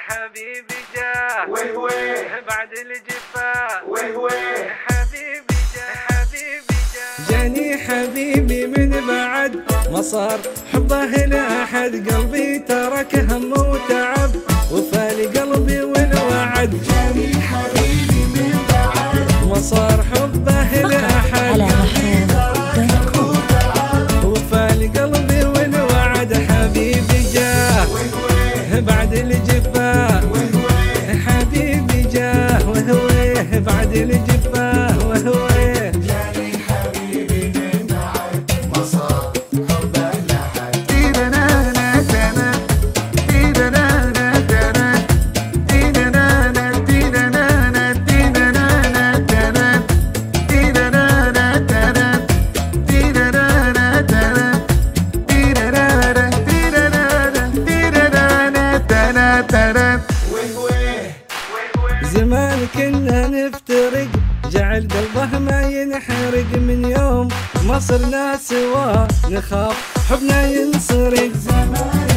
حبيبي جاه بعد الجفاء حبيبي جاه جاني حبيبي من بعد ما صار حبه لأحد، قلبي ترك هم وتعب وفالي قلبي والوعد. جاني حبيبي من بعد ما صار حبه لأحد، قلبي ترك هم وتعب وفالي قلبي والوعد. حبيبي جاه بعد الجفاء حبيبي جاه وهويه بعد الجفاء وهويه. جاني حبيبي من بعد ما صار حبه لأحد. زمان كنا نفترق جعل قلبه ما ينحرق، من يوم ما صرنا سوا نخاف حبنا ينسرق. زمان